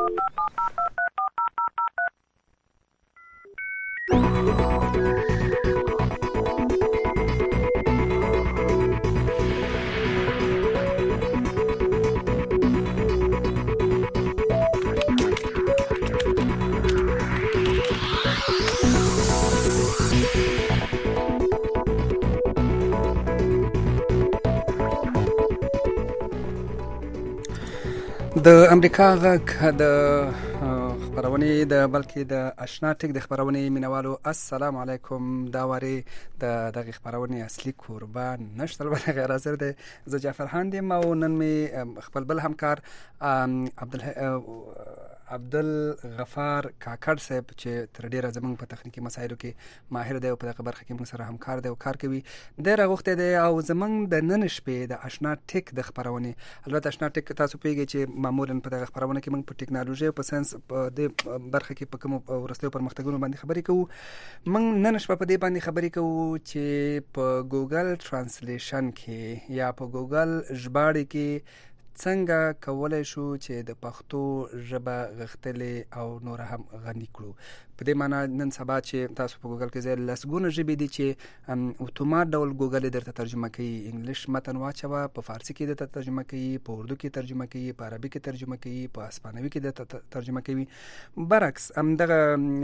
د امریکا غږ د خبرونې د بلکې د آشنا ټیک د خبرونې مینوالو السلام علیکم. دا واري د دغه خبرونې اصلي قربان نشته البته غیر حاضر دی. زه جعفر خان یم او نن می خپل بل همکار عبدالغفار کاکړ صاحب چې تر ډیره زموږ په تخنیکی مسایلو کې ماهر دی او په دغه برخه کې موږ سره همکار دی او کار کوي. ډیر غوښته دی او زموږ د نن شپې د آشنا ټیک د خبرونې، البته آشنا ټیک تاسو پیږئ چې معمولا په دغه خبرونه کې موږ په ټکنالوژي او په ساينس په دې برخه کې په کوم ورستیو پرمختګونو باندې خبرې کوو. موږ نن شپه په دې باندې خبرې کوو چې په ګوګل ترانسلیشن کې یا په ګوګل ژباړې کې څنګه کولای شو چې د پښتو ژبه غښتلې او نور هم غني کړو. په دې معنی نن سبا چې تاسو په ګوګل کې ځای لسګونه ژبې دي چې اتومات ډول ګوګل درته ترجمه کوي. انګلیش متن واچوه، په فارسی کې درته ترجمه کوي، په اردو کې ترجمه کوي، په عربي کې ترجمه کوي، په اسپانوي کې درته ترجمه کوي. برعکس همدغه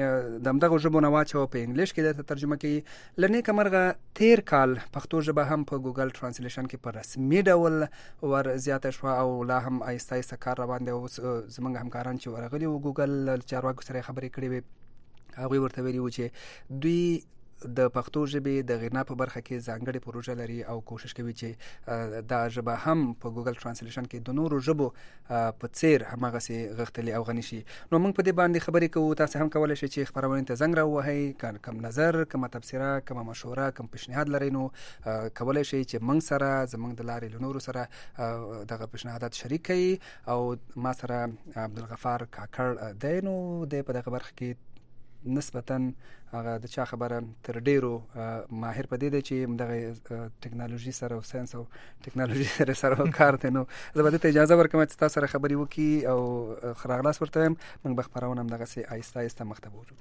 ژبو نه واچوه په انګلیش کې درته ترجمه کوي. لنې کمرغه تیر کال پښتو ژبه هم په ګوګل ترانسلیشن کې په رسمي ډول ور زیاته شو او لا هم آیسته آیسته کار روان دی. اوس زموږ همکاران چې ورغلي وو ګوګل چارواکو سره خبرې کړې وې، هغوی ورته ویلي وو چې دوی د پښتو ژبې د غنا په برخه کې ځانګړې پروژه لري او کوشش کوي چې دا ژبه هم په ګوګل ترانسلیشن کې د نورو ژبو په څیر هماغسې غښتلې او غني شي. نو موږ په دې باندې خبرې کوو. تاسو هم کولی شئ چې خبرونې ته زنګ راووهئ، کم نظر، کومه تبصره، کومه مشوره، کوم پیشنهاد لرئ، نو کولی شئ چې موږ سره زموږ د لارې له نورو سره دغه پیشنهادات شریک کړئ. او ما سره عبدالغفار کاکړ دی، نو دی په دغه برخه کې نسبتاً هغه د چا خبره تر ډیرو ماهر په دې دی چې دغه ټکنالوژي سره او ساينس او ټکنالوژي سره کار دی. نو زه به دې ته اجازه ورکوم چې تاسو سره خبرې وکړي او خراغلاس ورته وایم. موږ به خبرونه همدغسې آهسته آهسته مخته بوځو.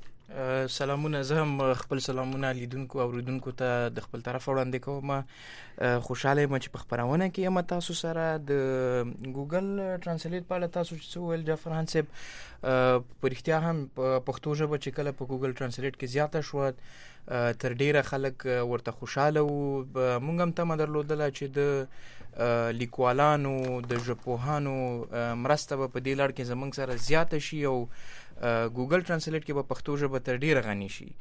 سلامونه. زه هم خپل سلامونه لیدونکو او اوریدونکو ته د خپل طرف وړاندې کوم. خوشاله یم چې په خبرونه کې یم تاسو سره د ګوګل ترانسلیټ په اړه تاسو چې ویل جعفر خان صاحب، په رښتیا هم پښتو ژبه چې کله په ګوګل ترانسلیټ کې زیاته شو تر ډیره خلک ورته خوشاله وو. موږ هم تمه درلودله چې د لیکوالانو د ژبپوهانو مرسته به په دې لړ کې زموږ سره زیاته شي او ګوګل ترانسلیټ کې به پښتو ژبه تر ډیره غني شي.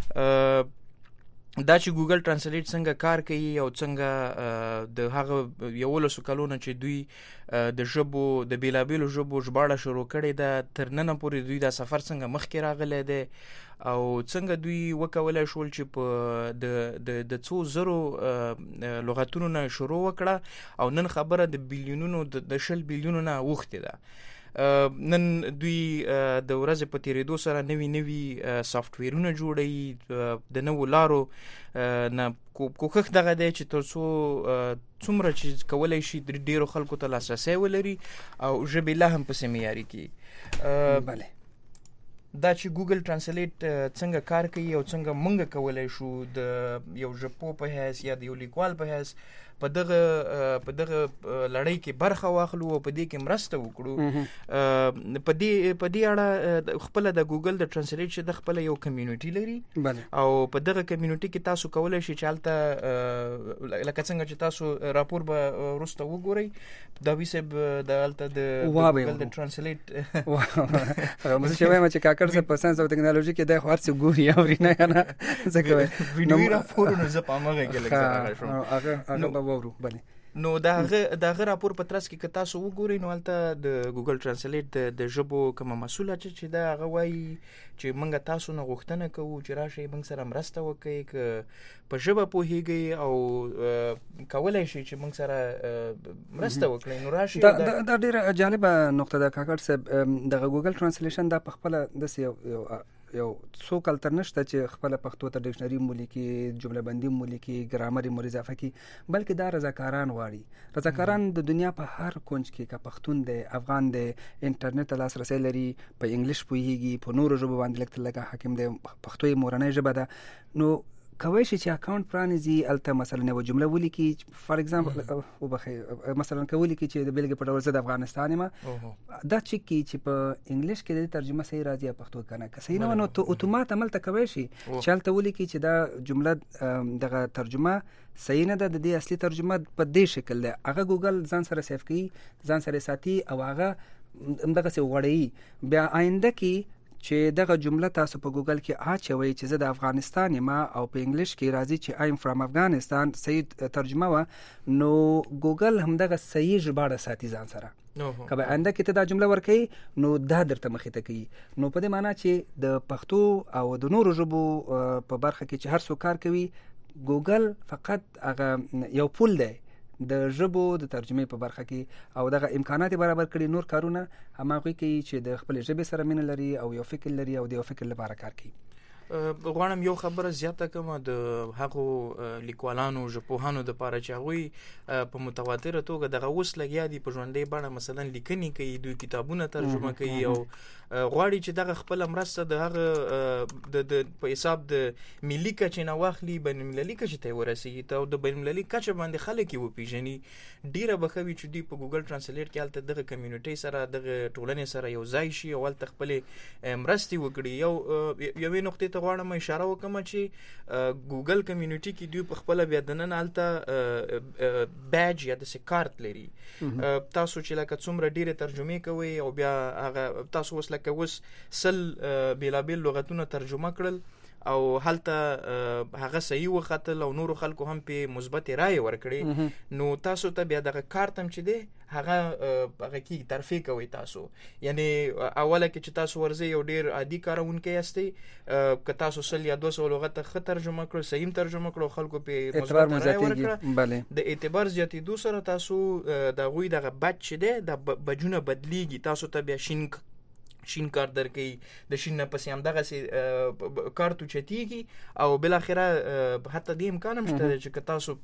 دا چې ګوګل ترانسلیټ څنګه کار کوي او څنګه د هغه 11 کلونو چې دوی د ژبو د بیلابیلو ژبو ژباړه شروع کړې ده، تر ننه پورې دوی دا سفر څنګه مخکې راغلی دی او څنګه دوی وکولای شول چې په د څو زرو لغتونو نه شروع وکړه او نن خبره د بیلیونونو د 20 بیلیونو نه اوښتې ده. نن دوی د ورځې په تیریدو سره نوي سافټویرونه جوړوي، د نوو لارو نه کوښښ دغه دی چې تر څو څومره چې کولی شي ډیرو خلکو ته لاسرسی ولري او ژبې لا هم پسې معیاري کړي. بله، دا چې ګوګل ترانسلیټ څنګه کار کوي او څنګه موږ کولی شو د یو ژبپوه په حیث یا د یو لیکوال په حیث په دغه لړۍ کې برخه واخلو او په دې کې مرسته وکړو. په دې اړه خپل د ګوګل د ترانسلیټ چې د خپل یو کمیونټي لري او په دغه کمیونټي کې تاسو کولی شئ چې هلته لکه څنګه چې تاسو راپور به وروسته وګورئ، دا ویسب د هلته د ګوګل د ترانسلیټ زه چې وایم چې کاکړ صاحب په ساينس او ټکنالوژي کې د هر څه ګوري اوري نه کنه څه کوي ویډیو راپورونه زه په هغه کې لکه هغه بله. نو دغه راپور په ترڅ کې تاسو وګورئ نو هلته د ګوګل ترانسلیټ د ژبو کومه مسؤله چې دا هغه وایي چې موږ تاسو نه غوښتنه کوو چې راشئ موږ سره مرسته وکړئ، که په ژبه پوهیږئ او کولی شئ چې موږ سره مرسته وکړئ نو راشئ. دا ډیره جالبه نقطه ده کاکړ صاحب. دغه ګوګل ترانسلیشن دا په خپله داسې یو یو څو کال تر نشته چې خپل پښتو ته ډکشنری مولیکي جمله بندي مولیکي ګرامر مو اضافه کی بلکې دا رضاکاران غواړي رضاکاران د دنیا په هر کونج کې کا پښتون دی افغان دی انټرنیټ لاسرسي لري په انګلیش پوهیږي په نورو ژبو باندې لکه حاکم دی پښتو یې مورنۍ ژبه ده نو کوي چې اکاونټ پرانیزي الته مثلا یو جمله ولیکي فار ایگزامپل وبخي مثلا کولی کی چې د بیلګې په ډول زه د افغانستان ما دا چې کی چې په انګلیش کې د ترجمه صحیح راځي پښتو کنه که صحیح نه نو ته اتومات عمل ته کوي شي چلته ولیکي چې دا جمله دغه ترجمه صحیح نه ده د دې اصلي ترجمه په دې شکل ده هغه ګوګل ځان سره سیف کوي ځان سره ساتي او هغه دغه څه وړي بیا آینده کې چې دغه جمله تاسو په ګوګل کې اچوي چې زه د افغانستان یم او په انګلیش کې راځي چې ایم فرام افغانستان صحیح ترجمه و نو ګوګل هم دغه صحیح ژباړه ساتي ځان سره کله آینده کې ته دا جمله ورکې نو دا درته مخې ته کوي نو په دې معنی چې د پښتو او د نورو ژبو په برخه کې چې هر څوک کار کوي ګوګل فقط هغه یو پول دی د ژبو د ترجمه په برخه کې او دغه امکانات برابر کړي نور کارونه هماغه کوي چې د خپل ژبې سره مینه لري او یو فکر لري او د یو فکر لپاره کار کوي غواړم یو خبره زیاته کوم د هغو لیکوالانو ژبپوهانو د لپاره چې هغوی په متواتره توګه دغه اوس لګیا دي په ژوندۍ بڼه مثلا لیکنې کوي دوی کتابونه ترجمه کوي او غواړي چې دغه خپل مرسته د هغه د په حساب د ملي کچې نه واخلي بین المللي کچې ته ورسیږي ته د بین المللي کچې باندې خلک یې وپیژني ډیره بخوي چې دوی په ګوګل ترانسلیټ کې هلته دغه کمیونټي سره دغه ټولنې سره یو ځای شي او هلته خپلې مرستې وکړي یوې نقطې ته غواړم اشاره وکړم چې ګوګل کمیونټي کې دوی په خپل بیا دننه هلته بیج یا د کارت لري تاسو چې لکه څومره ډیره ترجمه کوي او بیا هغه تاسو اوس لکه اوس سل بیلابیل لغتونه ترجمه کړل او هلته هغه صحیح وختل او نورو خلکو هم په مثبت رائے ورکړي نو تاسو ته بیا دغه کارت هم چې دی هغه کې ترفیع کوي تاسو یعنی اوله کې چې تاسو ورځي یو ډیر عادي کارونکي یاستئ که تاسو سل یا 200 لغت خه ترجمه کړو صحیح ترجمه کړو خلکو په مثبت رائے ورکړه د اعتبار زیاتېدو سره تاسو د غوي دغه بچ دی د بجونه بدلیږي تاسو ته بیا شین کار درکې د شین نه پسې هم دغه سي کارتو چتیږي او بل اخره حتی د امکان هم شته چې تاسو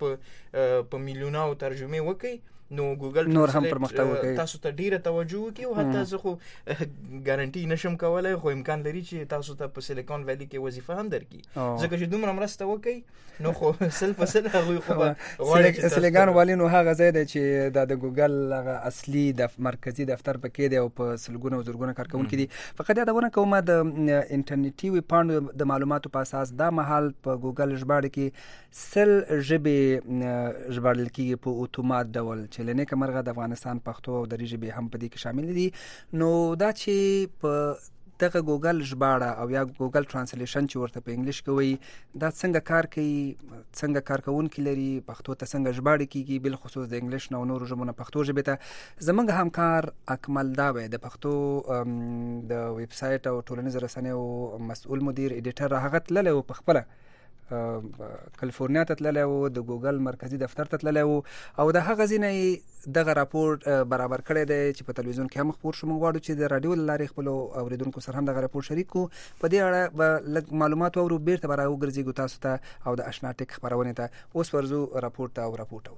په میلیونو ترجمه وکړي نو ګوګل نور هم پرمختګ وکړي تاسو ته ډیره توجه وکړي او حتی زه خو ګارانټي نشم کولای خو امکان لري چې تاسو ته په سیلیکون ویلی کې وظیفه هم درکړي ځکه چې دومره مرسته وکړي نو خو سل هغه خو سیلیکون ویلی نو هغه ځای دی چې د ګوګل هغه اصلي د مرکزی دفتر پکې دی او په سلګونه او زرګونه کارکونکي دي فقط یادونه کوم د انټرنیټي وی پاڼو د معلوماتو په اساس دا محل په ګوګل ژباړه کې سل ژبې ژباړل کیږي په اتومات ډول چې لنه کمرغه د افغانستان پښتو او د ژبې هم په دې کې شامل دي نو دا چې په دغه ګوګل ژباړه او یا ګوګل ترانسلیشن چې ورته په انګلیش کوي دا څنګه کار کوي څنګه کارکونکي لري پښتو ته څنګه ژباړه کیږي بل خصوص د انګلیش نو نور ژبه پښتو ژبه ته زمونږ همکار اکمل دا وي د پښتو د ویب سټ او ټولنیز رسنیو مسؤل مدیر ایډیټر هغه تللی په خپل کالیفورنیا ته تللی او د ګوګل مرکزی دفتر ته تللی او د هغه ځینې دغه راپور برابر کړی دی چې په تلویزیون کې هم خبر شوم غواړو چې د رادیو لارې خپل اوریدونکو سره هم دغه راپور شریک کو په دې اړه به معلومات او بیرته برابر وګرځي تاسو ته او د آشنا ټیک خبرونه ته اوس ورزو راپور ته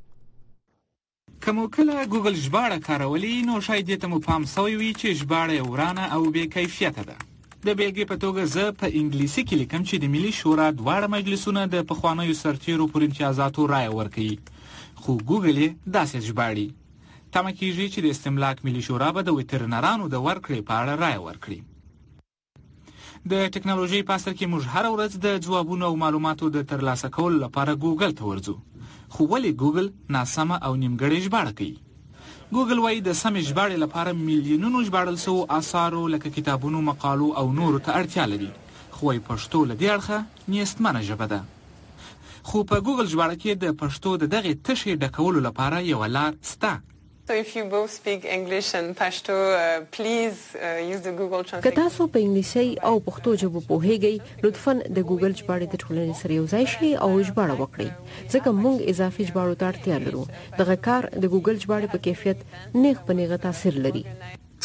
کوم کله ګوګل ژباړه کارولي نو شاید ته مو پام سوي وي چې ژباړه ورانه او بې کیفیت ده د بیلګې په توګه زه په انګلیسي کې لیکم چې د ملي شورا دواړه مجلسونه د پخوانیو سرتیرو پر امتیازاتو رائے ورکوي خو ګوګل یې داسې ژباړي تمه کېږي چې د استملاک ملي شورا به د ویټرنرانو د ورکړې په اړه رائے ورکړي د ټکنالوژي په عصر کې موږ هر ورځ د ځوابونو او معلوماتو د ترلاسه کولو لپاره ګوګل ته ورځو خو ولې ګوګل ناسمه او نیمګړې ژباړه کوي ګوګل وايي د سمې ژباړې لپاره میلیونونو ژباړل شوو آثارو لکه کتابونو مقالو او نورو ته اړتیا لري خو پښتو له دې اړخه نیستمنه ژبه ده خو په ګوګل ژباړه کې د پښتو د دغه تشې ډکولو لپاره یو لار شته So if you both speak English and Pashto, please use the Google Translate. که تاسو په انګلیسي او پښتو ژبه پوهیږئ لطفاً د ګوګل ژباړې د ټولنې سره یو ځای شئ او ژباړه وکړئ ځکه موږ اضافي ژباړو ته اړتیا لرو دغه کار د ګوګل ژباړې په کیفیت نیغ په نیغه تاثیر لري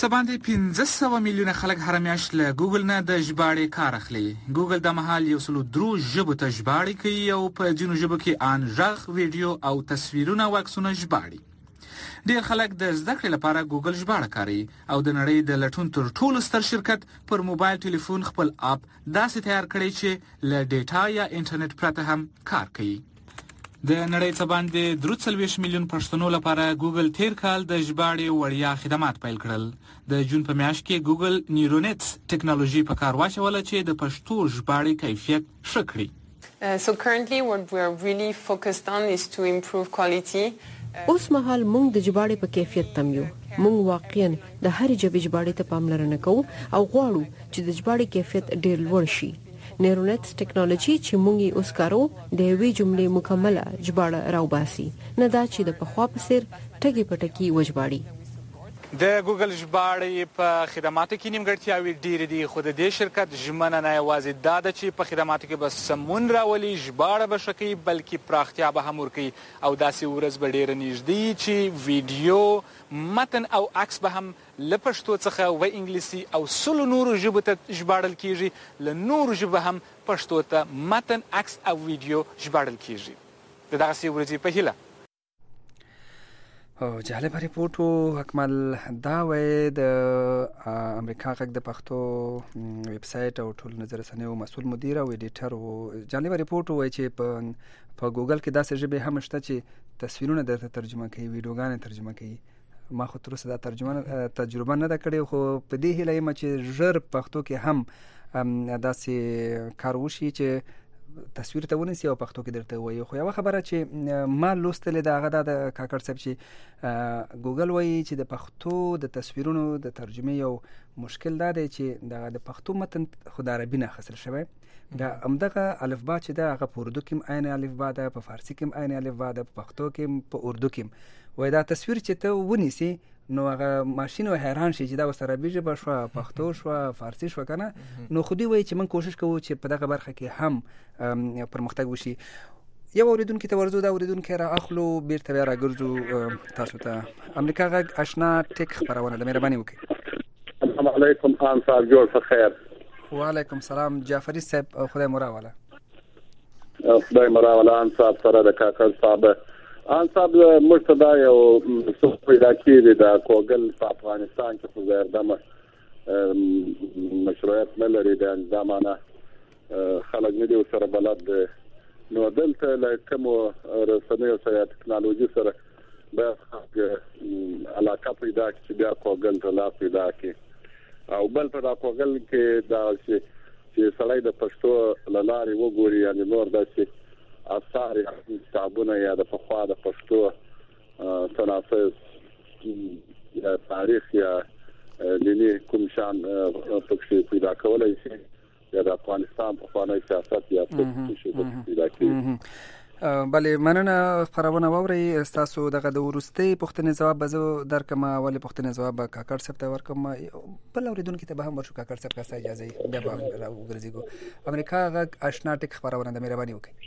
څه باندې 1500 میلیونه خلک هر میاشت له ګوګل نه د ژباړې کار اخلي. ګوګل د مهال 103 ژبو ته ژباړې کوي او په ځینو ژبو کې آن غږ، ویډیو او تصویرونه او عکسونه ژباړي. ډېر خلک د زده کړې لپاره ګوګل ژباړه کاروي او د نړۍ د لټون تر ټولو ستر شرکت پر موبایل ټلیفون خپل اپ داسې تیار کړی چې له ډیټا یا انټرنیټ پرته هم کار کوي. د نړۍ څخه باندې 43 میلیون پښتنو لپاره ګوګل تیر کال د ژباړې وړیا خدمات پیل کړل. د جون په میاشت کې ګوګل نیورونیټس ټیکنالوژي په کار واچوله چې د پښتو ژباړې کیفیت ښه کړي. So currently what we are really focused on is to improve quality. اوس مهال موږ د ژباړې په کیفیت تم یو. موږ واقعا د هر ژبې ژباړې ته پاملرنه کوو او غواړو چې د ژباړې کیفیت ډیر لوړ شي. نیورونیټس ټیکنالوژي چې موږ یې اوس کارو د یوې جملې مکمله ژباړه راوباسي، نه دا چې د پخوا په څیر ټکی په ټکی وژباړي. د ګوګل ژباړې په خدماتو کې نیمګړتیاوې ډېرې دي، خو د دې شرکت ژمنه نه یوازې دا ده چې په خدماتو کې به سمون راولي، ژباړه به ښه کوي، بلکې پراختیا به هم ورکوي او داسې ورځ به ډېره نږدې چې ویډیو، متن او عکس به هم له پښتو څخه و انګلیسي او 100 نورو ژبو ته ژباړل کیږي، له نورو ژبو هم پښتو ته متن، عکس او ویډیو ژباړل کیږي. د دغسې ورځې په هیله. او جالب ریپورټو اکمل دا وای د امریکا غږ د پښتو ویب سټ او ټول نظر رسنیو مسؤل مدیر او ایډیټر او جالب ریپورټ وای چې په ګوګل کې داسې ژبه هم شته چې تصویرونه درته ترجمه کوي، ویډیوګانې ترجمه کوي. ما خو تر اوسه دا تجربه نه ده کړې، خو په دې هیله یم چې ژر پښتو کې هم داسې کار وشي چې تصویر ته ونیسي او پښتو کې درته وایي. خو یو خبره چې ما لوستلې ده هغه د کاکړ صاحب چې ګوګل وایي چې د پښتو د تصویرونو د ترجمې یو مشکل دا دی چې د پښتو متن خو د عربي نه اخیستل شوی، د همدغه الفبا چې ده هغه په اردو کې هم عین الفبا ده، په فارسي کې هم عین الفبا ده، په پښتو کې هم، په اردو کې هم. وایي دا تصویر چې ته ونیسي نو هغه ماشین حیران شي چې دا وسره عربي ژبه شوه، پښتو شوه، فارسي شوه که نه. نو خو دوی وایي چې موږ کوشش کوو چې په دغه برخه کې هم پرمختګ وشي. یو اوریدونکي ته ورځو، دا اوریدونکي را اخلو بیرته بیا راګرځو تاسو ته. امریکا غږ آشنا ټیک خپرونه ده، مهرباني وکړئ. السلام علیکم خان صاحب، جوړ په خیر. وعلیکم السلام جعفری صاحب، خدای مو راوله. خدای مو راوله. ان صاحب سره د کاکړ صاحب ان صاحب موږ ته دا یو څه پیدا کېږي د ګوګل په افغانستان کې خو زیردمه مشروعیت نه لري، د اندامانه خلک نه دي ورسره بلد. نو دلته له کومو رسنیو سره ټکنالوژي سره باید علاقه پیدا کړي چې بیا ګوګل ته لا پیدا کړي. او بل په دا ګوګل کې دا چې سړی د پښتو له لارې وګوري، یعنې نور داسې اثار یا کتابونه یا د پخوا د پښتو تناسب یا تاریخ یا دیني کوم شان پکې پیدا کولای شي، یا د افغانستان پخوانی سیاست یا څه شي پیدا کړي. بله مننه. خبرونه واورئ. تاسو دغه د وروستي پوښتنې ځواب به زه درکم، ولې پوښتنې ځواب به کاکړ صاحب ته ورکم. بل اوریدونکي ته به هم ورشو. کاکړ صاحب که اجازه بیا به وګرځېږو. امریکا غږ آشنا ټیک خبرونه ده، مهرباني وکړئ.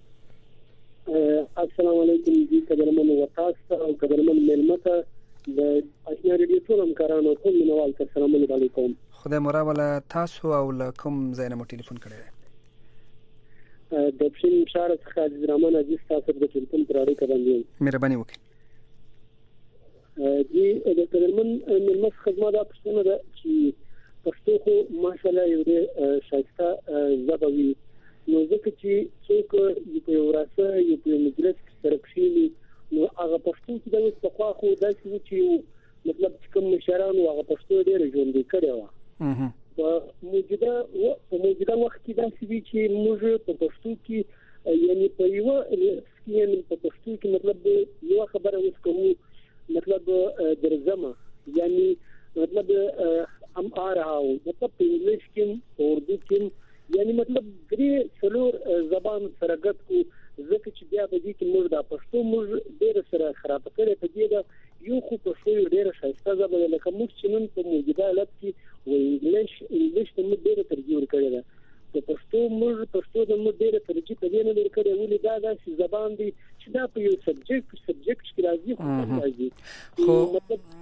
السلام علیکم جی، قدرمن وتاسو او قدرمن ملمته د آشنا ریډیو ټول همکارانو ټول منوال ته السلام علیکم. خدای مو راوله. تاسو او له کوم ځای نه مو ټلیفون کړی دی؟ د پښین شهر څخه عزیز رحمان عزیز تاسو د ټلیفون پر اړیکه باندې مهرباني وکړئ. جی د قدرمن ملمت خدمت دا پښتنه ده چې پښتو خو ماشاءالله یو ډېر ښایسته ژبه وي، نو ځکه چې څوک یو په وراسه یو په مجلس کې سره کښېني نو هغه پښتو چې د اوس پخوا خو داسې و چې مطلب چې کوم مشران و هغه پښتو ډېره ژوندۍ کړې وه. په موجوده وخت کې داسې وي چې موږ په پښتو کې یعنې په یوه یعنې په پښتو کې مطلب یوه خبره اوس کوو مطلب درځمه، یعنې مطلب هم آرهاو مطلب په انګلیش کې په اردو کې یعنی مطلب درې څلور زبان سره ګډ کو، ځکه چې بیا به دې کې موږ د پښتو موږ ډېر سره خراب کړی په دې ده. یو خو پښتو ډېره ښایسته ژبه ده، لکه موږ چې نن په موجوده حالت کې انګلیش ته موږ ډېره ترجیح ورکړې ده. په پښتو د موږ ډېره ترجیح په دې نه ورکړې، ولې دا داسې زبان دی چې دا په یو سبجیکټ کې راځي، خو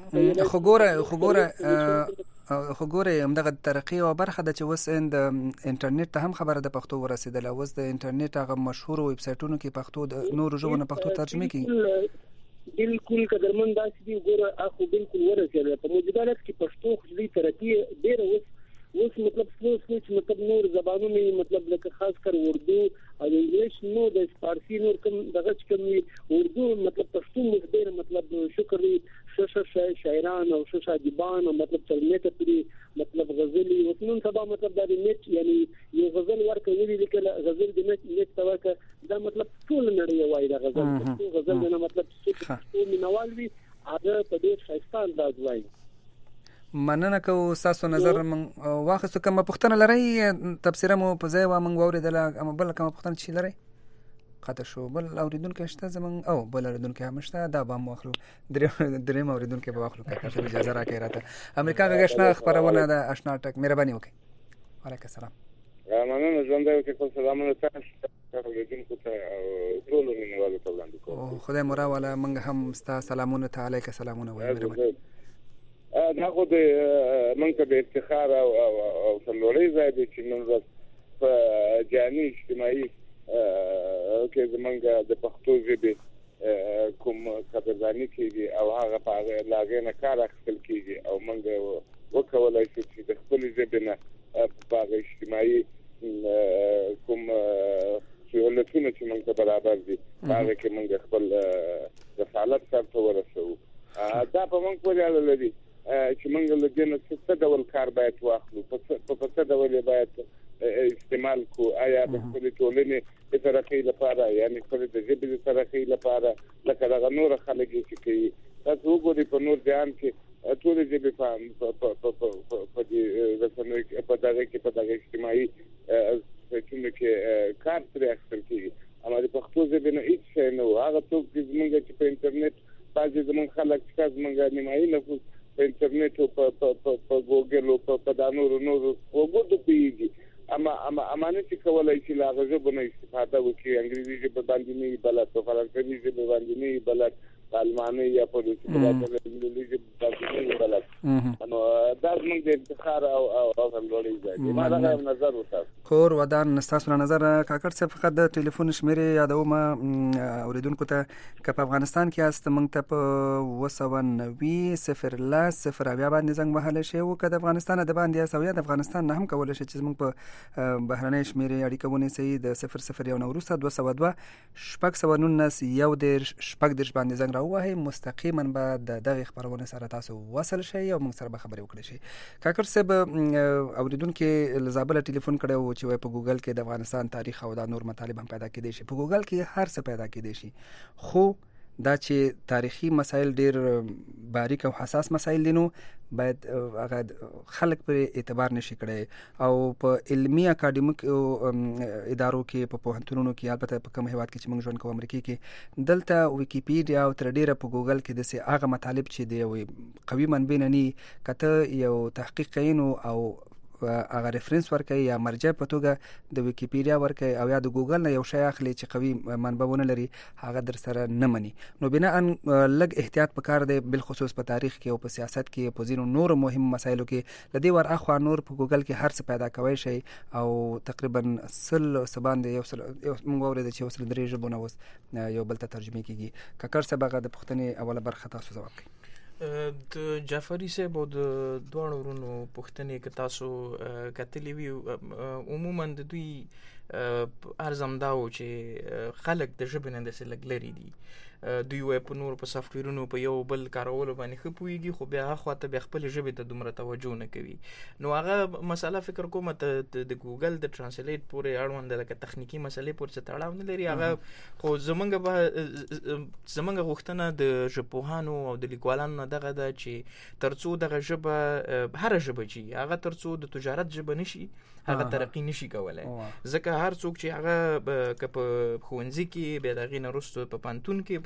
خو ګوره همدغه ترقی او برخه د چې اوس د انټرنیټ ته هم خبره د پښتو ورسېدله. اوس د انټرنیټ هغه مشهور ویب سایټونو کې پښتو د نورو ژبو نه پښتو ترجمه کیږي. بالکل قدرمن داسې دی ګوره اخو بالکل ورسېدل په موجوده حالت کې پښتو خو دې ترقی ډېر اوس مطلب څه مطلب نور زبانونه مطلب لکه خاص کر اردو او انګلیش نو د فارسی نور کوم دغه کوم اردو مطلب پښتو مخدر مطلب شکر شاعران او ادیبان او مطلب ترنیته پری مطلب غزلی وسنون سبا مطلب د نیټ یعنی یو غزل ورکه ویلي لیکل غزل د نیټ توګه دا مطلب ټول نړۍ وایي دا غزل نه مطلب څه مینوال وي هغه په دې ښایسته انداز وایي. مننه کو تاسو نظر من واخصو کوم پښتنه لري تفسیر مو په ځای و من اوریدل اما بل کوم پښتنه چی لري خاطر شو بل اوریدونکو شته زمون او بل اوریدونکو هم شته دا به مو اخلو درې اوریدونکو به اخلو که تاسو اجازه راکړئ راته امریکا غشنا خبرونه ده آشنا ټک مهرباني وکړئ. وعلیکم السلام. مننه ژوند دی چې کوم سلامونه تاسو اوریدونکو ته ټول مینوالو ته وړاندې کوم. خدای مورا ولا منګ هم ستا سلامونه ته علیک سلامونه وایي. مهرباني. ناخو د منځ د افتخار او څلوري ځای د چې نن ورځ په جامع اجتماعي کې زمونږ د پښتو ژبې کوم قدرداني کېږي او هغه په لاګې نه کار اخیستل کېږي او موږ وکولای شو چې د خپل ژبې نه په اجتماعي کوم سهولتونه چې موږ ته برابر دي هغه کې موږ خپل رسالت سره ورسوو. دا په موږ پورې اړه لري چې موږ له دې نه څه ډول کار باید واخلو په څه ډول باید استعمال کو. آیا د خپل ټولنې د ترقۍ لپاره یعنی خپل د ژبې د ترقۍ لپاره لکه دغه نور خلک چې کوي تاسو وګورئ په نور ځان کې ټول ژبې په دې رسنۍ په دغه اجتماعي څنګه کې کار پرې اخیستل کېږي اما د پښتو ژبې نه هیڅ شی نه و. هغه څوک چې زموږ چې په انټرنیټ بعضې زموږ خلک چې زموږ نیمایي نفوس په انټرنیټ او په ګوګل او په دا نورو وګورو پوهېږي اما نه چې کولای شي له هغه ژبو نه استفاده وکړي. انګریزي ژبه باندې نه وي بلد، په فرانسوي ژبه باندې نه وي بلد، په الماني یا په روسي ژبه باندې نه وي بلد. نو دا زموږ د افتخار او لوړۍ ځای دی. ما دا نظر وتاس کور ودان نستاسو نظر کاکړ صاحب فقط د ټلیفون شمیرې یادوم اوریدونکو ته که په افغانستان کې است موږ ته په 290 بیا باندې زنګ وهلی شي او که د افغانستان د باندې است او یا د افغانستان نه هم کولی شي چې موږ په بهرنۍ شمیرې اړیکه ونیسئ د 001 نه وروسته 202 619 1 باندې زنګ راووهئ. مستقیما به د دغې خپرونې سره تاسو وصل شئ او موږ سره به خبرې وکړی شئ. کاکړ صاحب اوریدونکو له زابل ټلیفون کړی و چې په ګوګل کې د افغانستان تاریخ او دا نور مطالب هم پیدا کېدی شي. په ګوګل کې هر څه پیدا کېدی شي خو دا چې تاریخي مسایل ډیر باریک او حساس مسایل دي نو باید هغه خلک پر اعتبار نشي کړي او په علمي اکاډمیک ادارو کې په پوهنتونونو کې البته په کوم هیواد کې چې موږ ژوند کوو امریکا کې دلته ویکیپیډیا او تر ډیره په ګوګل کې د هغه مطالب چې دی قوي منبع نه ني کته یو تحقیق کین او هغه ریفرنس ورکړي یا مرجع په توګه د ویکیپیډیا ورکړي او یا د ګوګل نه یو شی اخلي چې قوي منبعونه لري هغه در سره نه مني. نو بنا ان لګ احتیاط پکار دی بل خصوص په تاریخ کې او په سیاست کې په ځینو نور مهم مسایلو کې لدی ور اخوا نور په ګوګل کې هر څه پیدا کوي شي او تقریبا سبان دی یو موږ اورید چې وسل درې ژبونه وس یو بل ته ترجمه کیږي. کاکړ صاحب هغه د پښتنې اوله برخه تاسو جواب کړئ. د جعفری صاحب او د دوه ورونو پښتنې که تاسو کتلی وي عموما د دوی ارزم داو چې خلک د ژبې نه داسې لږ لرې دي. دوی وایي په نور په سافټویرونو په یو بل کارولو باندې ښه پوهېږي خو بیا هغه خواته بیا خپلې ژبې ته دومره توجه نه کوي. نو هغه مسله فکر کوم د ګوګل د ټرانسلیټ پورې اړوند لکه تخنیکي مسلې پورې څه تړاو نه لري. هغه خو زمونږ غوښتنه د ژبپوهانو او د لیکوالانو نه دغه ده چې تر څو دغه ژبه هره ژبه چې هغه تر څو د تجارت ژبه نشي هغه ترقی نشي کولای. ځکه هر څوک چې هغه که په ښوونځي کې بیا د هغې نه وروسته په پوهنتون کې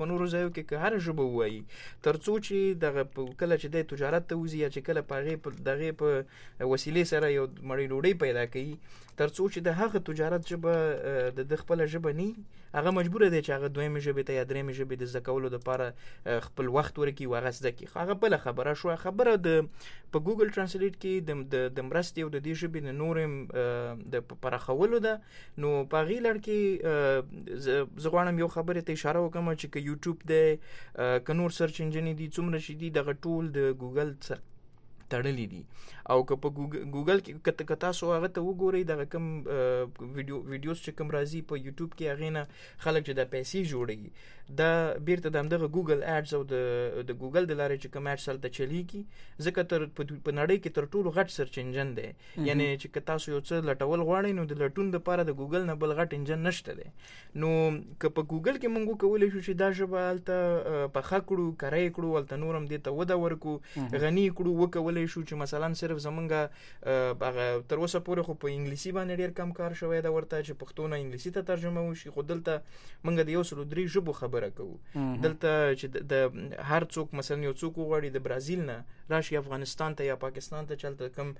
په نورو ځایو کې هر ژبه وایي ترڅو چې دغه کله چې د تجارت ته وزي چې کله په دغه په وسیلې سره یو مړی ډوډۍ پیدا کوي ترڅو چې د هغه تجارت ژبه د خپل ژبه نه هغه مجبور دی چې هغه دویمه ژبه ته یا درېمه ژبه د زده کولو لپاره خپل وخت ورکړي او هغه زده کړي. هغه بل خبره شو خبره د په ګوګل ترانسلیټ کې د مرستې او د دې ژبې د نورم د پراخولو ده. نو په غی لړ کې زه غواړم یو خبره ته اشاره وکم چې که یوټیوب دی که نور سرچ انجن دي څومره شي دي دغه ټول د ګوګل تړلې دي او که په ګوګل کې که تاسو هغه ته وګورئ دغه کوم ویډیوز چې کوم راځي په یوټیوب کې هغې نه خلک چې د پیسې جوړوي دا بیرته د همدغه ګوګل اډز او د ګوګل د لارې چې کوم اډز هلته چلیږي ځکه په نړۍ کې تر ټولو غټ سرچ انجن دی. یعنی چې که تاسو یو څه لټول غواړئ نو د لټون دپاره د ګوګل نه بل غټ انجن نشته دی. نو که په ګوګل کې موږ وکولی شو چې دا ژبه هلته پخه کړو کری کړو هلته نور هم دې ته وده ورکړو غني کړو وکولی شو چې مثلا صرف زمونږ هغه تر اوسه پورې خو په انګلیسي باندې ډېر کم کار شوی ده ورته چې پښتو نه انګلیسي ته ترجمه وشي خو دلته موږ د 103 ژبو خبره کوو. دلته چې د هر څوک مثلا یو څوک وغواړي د برازیل نه راشي افغانستان ته یا پاکستان ته چلته کم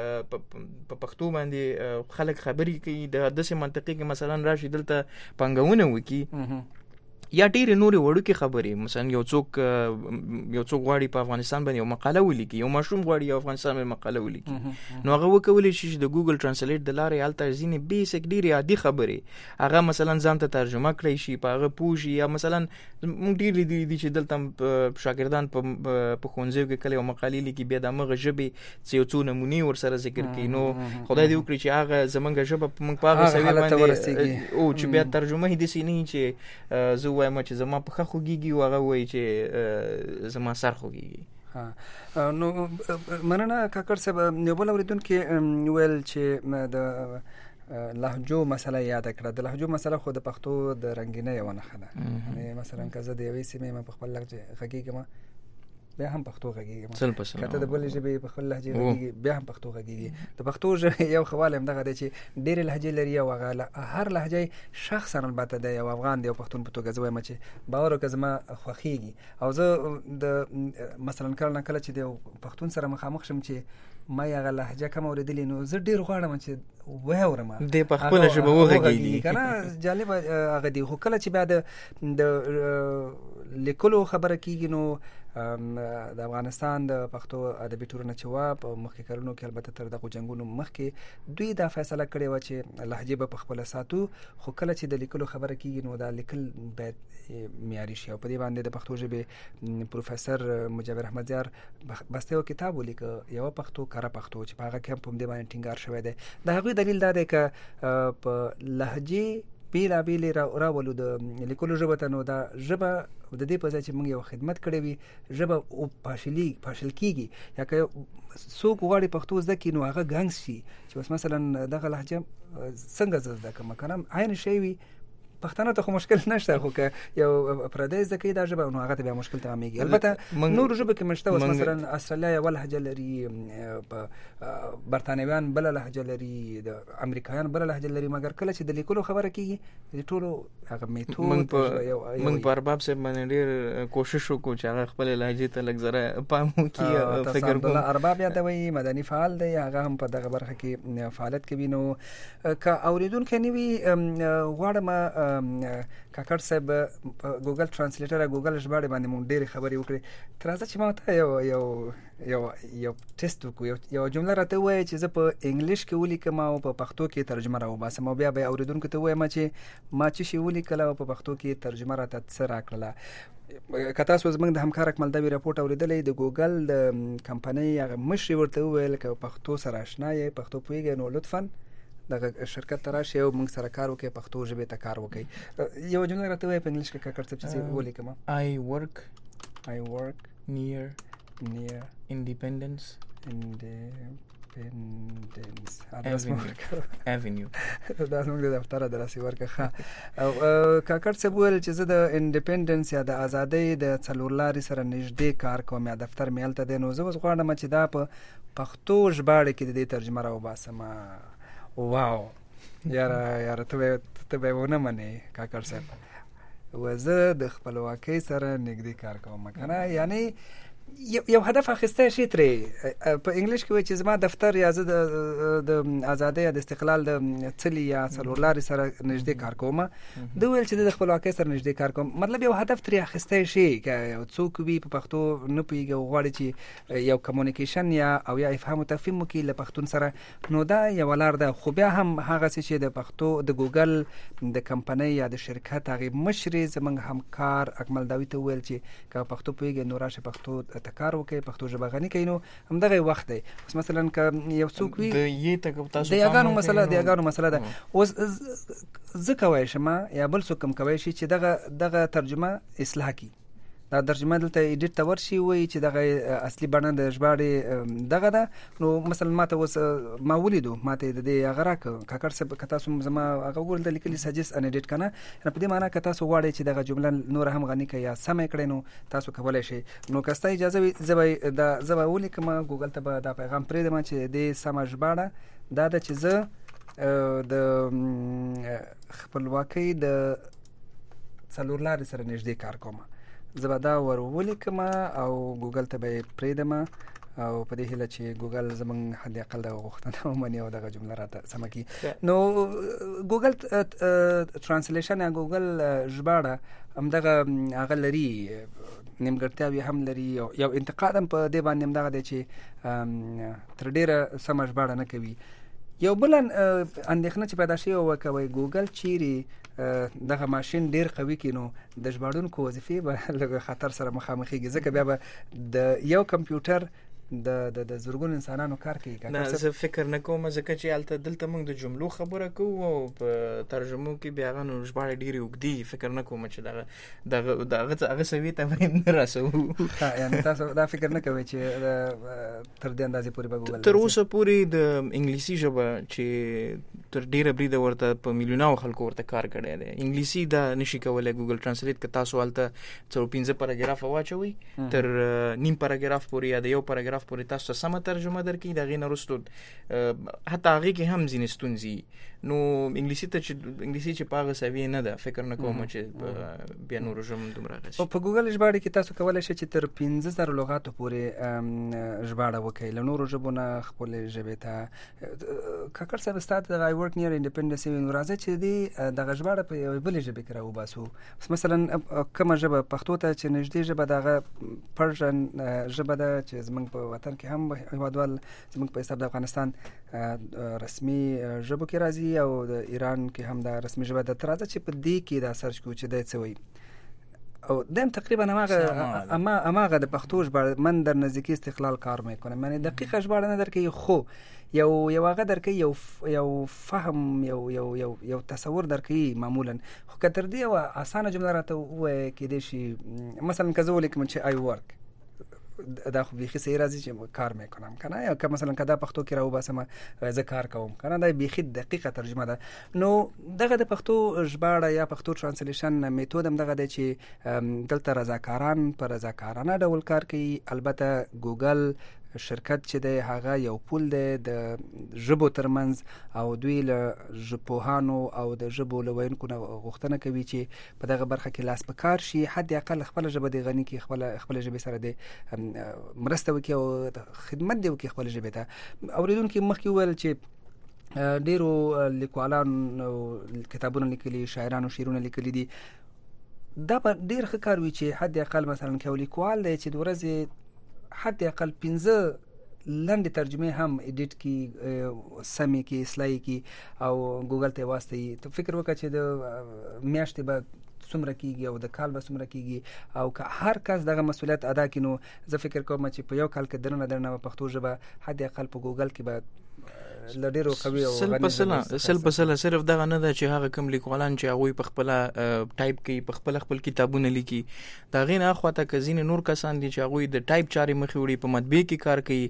په پښتو باندې خلک خبرې کوي د داسې منطقې کې مثلا راشي دلته پنګونه وکي یا ډېرې نورې وړوکې خبرې مثلا یو څوک غواړي په افغانستان باندې یو مقاله ولیکي یو ماشوم غواړي یو افغانستان باندې مقاله ولیکي نو هغه وکولی شي چې د ګوګل ترانسلیټ د لارې هلته ځینې بیسک ډېرې عادي خبرې هغه مثلا ځان ته ترجمه کړی شي په هغه پوه شي یا مثلا موږ ډېر لیدلي دي چې دلته شاګردان په ښوونځیو کې کله یو مقالې لیکي بیا د همغه ژبې څه یو څو نمونې ورسره ذکر کړي نو خدای دې وکړي چې هغه زموږ ژبه موږ په هغه سویل باندې او چې بیا ترجمه یې داسې نه چې زه وایم چې زما پښه خوږیږي او هغه وایي چې زما سر خوږیږي. نو مننه کاکړ صاحب. یو بل اورېدونکي ویل چې د لهجو مسله یاد کړه. د لهجو مسله خو د پښتو د رنګینۍ یوه نښه ده. یعنې مثلا که زه د یوې سیمې یم په خپل لهجه غږېږم بیا هم پښتو غږېږم که ته د بلې ژبې په خپل لهجې غږېږي بیا هم پښتو غږېږي. د پښتو ژبې یو ښه والی همدغه دی چې ډېرې لهجې لري او هغه هر لهجه یې شخصا البته د یو افغان د یو پښتون په توګه زه وایم چې باور وکړه زما خوښېږي او زه د مثلا کله نه کله چې د یو پښتون سره مخامخ شم چې ما یې هغه لهجه کم اورېدلې نو زه ډېر غواړم چې واورم دې په خپله ژبه وغږېږي که نه جالبه هغه دی. خو کله چې بیا د لیکلو خبره کېږي نو د افغانستان د پښتو ادبي ټولنه چې وه په مخکې کلونو کې البته تر دغو جنګونو مخکې دوی دا فیصله کړې وه چې لهجې به په خپله ساتو خو کله چې د لیکلو خبره کېږي نو دا لیکل باید معیاري شي او په دې باندې د پښتو ژبې پروفیسر مجاور احمد یار بسته یو کتاب ولیکه یوه پښتو کره پښتو چې په هغه کې هم په همدې باندې ټینګار شوی دی. د هغوی دلیل دا دی که په لهجې بیلابیلې راولو د لیکلو ژبه ته نو دا ژبه د دې په ځای چې موږ یو خدمت کړی وي ژبه پاشل کېږي یا که څوک غواړي پښتو زده کړي نو هغه ګنګ شي چې بس مثلا دغه لهجه څنګه زه زده کړم که نه عین شی وي پښتانه ته خو مشکل نشته خو که یو پردی زده کوي دا ژبه نو هغه ته بیا مشکل تمامېږي. البته نورو ژبو کې مشته اوس مثلا استرالیا یوه لهجه لري برطانویان بله لهجه لري د امریکایان بله لهجه لري مګر کله چې د لیکلو خبره کېږي د ټولو هغه میتود موږ په ارباب صاحب باندې ډېر کوشش وکړو چې هغه خپلې لهجې ته لږ ذره پام وکړي. فکر کوم ارباب یادوي مدني فعال دی هغه هم په دغه برخه کې فعالیت کوي. نو که اورېدونکی نه وي غواړم کاکړ صاحب ګوګل ترانسلیټر ګوګل ژباړې باندې مونږ ډېرې خبرې وکړې. تر راځه چې ما ته یو ټیسټ وکړو یو جمله راته ووایه چې زه په انګلیش کې ولیکم او په پښتو کې ترجمه راوباسم او بیا به اورېدونکو ته ووایم چې ما څه شي ولیکله او په پښتو کې ترجمه راته څه راکړله. که تاسو زموږ د همکار اکمل دوی راپورټ اورېدلی د ګوګل د کمپنۍ هغه مشرې ورته وویل که پښتو سره اشنا یې پښتو پوهېږئ نو لطفا دغه شرکت ته راشئ او موږ سره کار وکړئ پښتو ژبې ته کار وکړئ. یو جمله راته ووایه په انګلیش کې کاکړ صاحب چې ولیکم. I work near Independence Avenue. دا زموږ د دفتر ادرس یې ورکړه ښه. او کاکړ صاحب وویل چې زه د انډیپنډنس یا د ازادۍ د څلورلارې سره نږدې کار کوم یا دفتر مې هلته دی نو زه اوس غواړم چې دا په پښتو ژباړې کې د دې ترجمه راوباسم. واو یاره ته به ونه منې کاکړ صاحب وزه د خپلواکۍ سره نږدې کار کوم کنه یعنی یو هدف اخیسته شي ترې په انګلیش کې وایي چې زما دفتر یا زه د ازادۍ د استقلال د څلي یا څلورلارې سره نږدې کار کوم د ویل چې د خپلواکۍ سره نږدې کار کوم مطلب یو هدف ترې اخیسته شي که څوک وي په پښتو نه پوهېږي او غواړي چې یو کمیونیکیشن یا افهام و تفهیم وکړي له پښتون سره نو دا یوه لار ده خو بیا هم هغسې چې د پښتو د ګوګل د کمپنۍ یا د شرکت هغې مشرې زموږ همکار اکمل داوي ته وویل چې که پښتو پوهېږي نو راشي پښتو کار وکړي پښتو ژبه غني کوي نو همدغه وخت دی اوس مثلا که یو څوک وي د یاګانو مسله ده اوس زه کولی شم یا بل څوک هم کولی شي چې دغه ترجمه اصلاح کړي دا ترجمه دلته ایډیټ ته ورشي وایي چې دغه اصلي بڼه د ژباړې دغه ده نو مثلا ما ته اوس ما ولیدو ما ته د دې هغه راکړه کاکړ صاحب که تاسو زما هغه وګورئ دلته لیکلي سجست ان ایډیټ کنه په دې معنی که تاسو غواړئ چې دغه جمله نور هم غني کړئ یا سمه کړئ نو تاسو کولی شئ نو که ستا اجازه وي زه به ولیکم ګوګل ته به دا پیغام پرېږدم چې دې سمه ژباړه دا ده چې زه د خپلواکۍ د څلورلارې سره نږدې کار کوم زه به دا ولیکم او ګوګل ته به یې پرېږدم او په دې هیله چې ګوګل زموږ حد اقل دغه غوښتنه ومني او دغه جمله راته سمه کړي نو ګوګل ترانسلیشن یا ګوګل ژباړه همدغه هغه لري نیمګړتیاوې هم لري یو انتقاد هم په دې باندې همدغه دی چې تر ډېره سمه ژباړه نه کوي یو بل اندېښنه چې پیدا شوې وه که وایي ګوګل چیرې دغه ماشین ډیر قوي کړي نو د ژباړونکو وظیفې به لږ خطر سره مخامخېږي ځکه بیا به د یو کمپیوټر د زرګونو انسانانو کار کوي نه زه فکر نه کوم ځکه چې دلته موږ د جملو خبره کوو او په ترجمو کې بیا هغه نو ژباړې ډېرې اوږدې فکر نه کوم چې دغه سوي ته به نه رسوو یعنې تاسو دا فکر نه کوئ چې تر دې اندازې پورې به ګوګل تر اوسه پورې د انګلیسي ژبه چې تر ډېره بریده ورته په میلیوناو خلکو ورته کار کړی دی انګلیسي دا نشي کولی ګوګل ټرانسلیټ که تاسو هلته 15 پاراګرافه واچوئ تر نیم پاراګراف پورې یا د یو پاراګراف پورې تاسو سمه ترجمه درکړي د هغې نه وروسته حتی هغې کې هم ځینې ستونزې نو انګلیسي چې په هغه سویې نه ده فکر نه کوم چې بیا نورو ژبو دومره هغسې په ګوګل ژباړې کې تاسو کولی شئ چې تر 15,000 لغاتو پورې ژباړه وکړئ له نورو ژبو نه خپلې ژبې ته کاکړ صاحب ستا ته دغه ورک نیر انډیپنډنس وي نو راځئ چې دې دغه ژباړه په یوې بلې ژبې کې راوباسو مثلا کومه ژبه پښتو ته چې نږدې ژبه د هغه پرشن ژبه ده چې زموږ په وطن کې هم هیوادوال زموږ په حساب د افغانستان رسمي ژبو کې راځي او د ایران کې هم دا رسمي ژبه ده تر راځه چې په دې کې دا سرچ کړو چې دی څه وایي او دیم تقریبا هماغه د پښتو ژباړه من در نزدیکی استقلال کار میکنم یعنی دقیقه ژباړه نه درکوي خو یو هغه درکوي یو فهم یو تصور درکوي معمولا خو که تر دې یوه اسانه جمله راته ووایي کیدای شي مثلا که زه ولیکم چې آی ورک دا خو بیخي صحیح راځي چې کار میکنم کنه یا که مثلا که دا پښتو کې راوباسم زه کار کوم کنه دا بیخي دقیقه ترجمه ده نو دغه د پښتو ژباړه یا پښتو ترانسلیشن میتود هم دغه دی چې دلته رضاکاران په رضاکارانه ډول کار کوي البته ګوګل شرکت چې دی هغه یو پول دی د ژبو ترمنځ او دوی له ژبپوهانو او د ژبو له ویونکو نه غوښتنه کوي چې په دغه برخه کې لاس په کار شي حد اقل خپله ژبه دې غني کړي خپله ژبې سره دې مرسته وکړي او خدمت دې وکړي خپله ژبې ته اورېدونکي مخکې وویل چې ډېرو لیکوالانو کتابونه لیکلي شاعرانو شعرونه لیکلي دي دا به ډېر ښه کار وي چې حد اقل مثلا که یو لیکوال دی چې د ورځې حد اقل 15 لنډې ترجمې هم ایډیټ کی سمې کی اصلاحي کی او ګوګل ته واستوي ته فکر وکړه چې د میاشتې به څومره کیږي او د کال به څومره کیږي او که هر کس دغه مسؤلیت ادا کړي نو زه فکر کوم چې په یو کال کې درنه پښتو ژبه حد اقل په ګوګل کې به لډیرو قوي او سل په سل صرف دغه نه ده چې هغه کوم لیکوالان چې هغوی په خپل ټایپ کوي په خپل کتابونه لیکي دا غین اخواته کزین نور کسان دي چې هغوی د ټایپ چاري مخې وړي په مطبعه کې کار کوي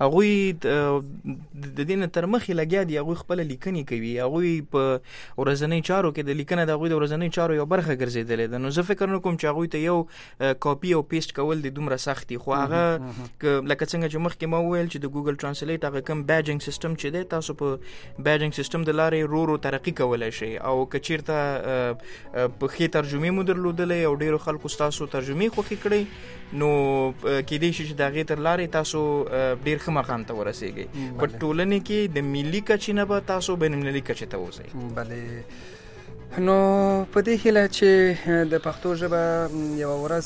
هغوی د دین تر مخې لګیا دي هغوی خپل لیکنې کوي هغوی په ورځنی چارو کې د لیکنې د هغوی د ورځنی چارو یو برخه ګرځیدلې ده نو زه فکر نه کوم چې هغوی ته یو کاپی او پیسټ کول د دومره سخت دي خو هغه لکه څنګه چې مخکې ما وویل چې د ګوګل ترانسلیټ هغه کوم بیجینګ سیستم چې دی کړی تاسو په بیجینګ سیستم د لارې رو ترقی کولای شئ او کچیرته په خې ترجمه مو درلودلې او ډیرو خلکو تاسو ترجمه خوخي کړی نو کې دې چې د غې تر لارې تاسو ډیر ښه مقام ته ورسیږئ په ټولنه کې د ملي کچې نه به تاسو بین المللي کچې ته وځئ. بله نو په دې هیله چې د پښتو ژبه یو ورځ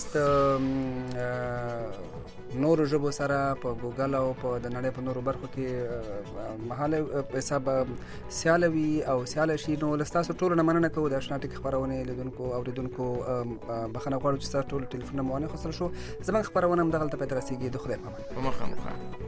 د نورو ژبو سره په ګوګل او په د نړۍ په نورو برخو کې محاله حساب سیالوي او سیاله شي نو لستاسو ټول نه مننه کوو د آشنا ټک خبرونه لیدونکو او اوریدونکو بخښنه غواړو چې تاسو ټول ټلیفون مو نه خسر شو زموږ خبرونه هم دغلته په ترسيږي د خدای په امان. مخه